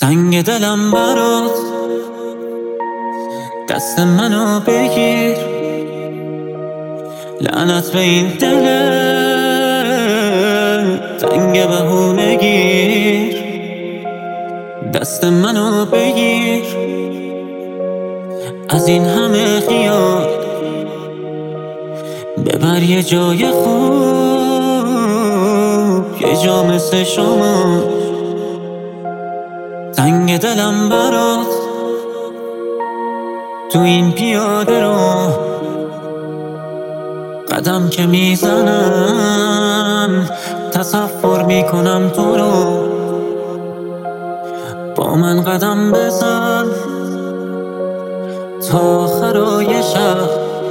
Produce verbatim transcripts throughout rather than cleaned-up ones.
تنگ دلم برات، دست منو بگیر. لعنت به این دل تنگ بهونگیر. دست منو بگیر از این همه خیال، ببر یه جای خوب، یه جا مثل شما. تنگ دلم برات تو این پیاده رو، قدم که میزنم تصور میکنم تو رو. با من قدم بزن تا آخرای شب،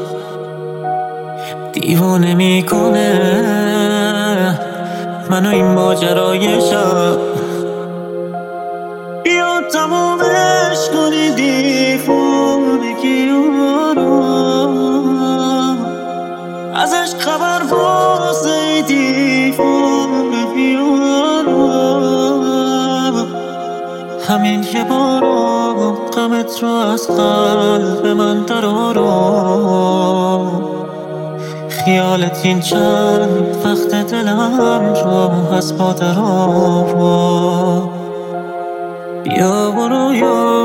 دیوانه میکنه منو این ماجرای شب. بیا تمومش کنی دیوانگی رو، ازش خبر واسه دیوانگی رو. همین یه بارو غمت رو از قلب من درآرو. خیالت این چند وقت دلم رو از پا درآورد. بیا برو یا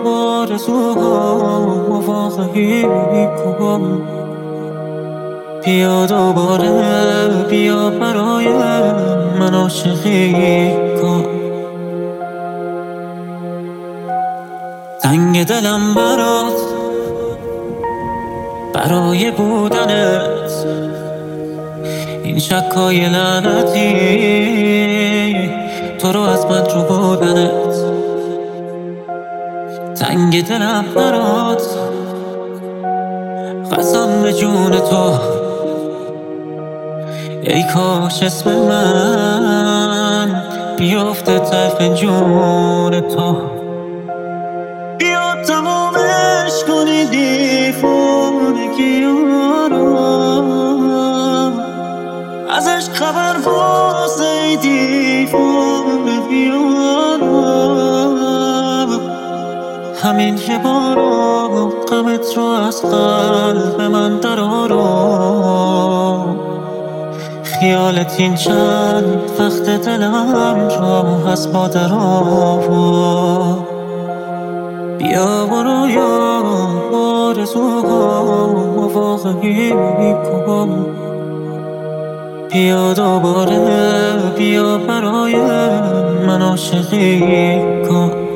آرزوها واقعی کن. بیا دوباره بیا برای من عاشقی کن. تنگ دلم برات، برای بودنت این شکای لعنتی، تو رو از من رو بودنت. تنگ دلم برات، قسم به جون تو، ای کاش اسم من بیافته ته فنجون تو. بیا تمومش کنی دیوانگی رو، ازش خبر واسه دیوانگی رو. همین یه بارو غمت رو از قلب من درآرو. خیالت این چند وقت دلم رو از پا درآورد. بیا برو یا آرزوها واقعی کن. بیا دوباره بیا برای من عاشقی کن.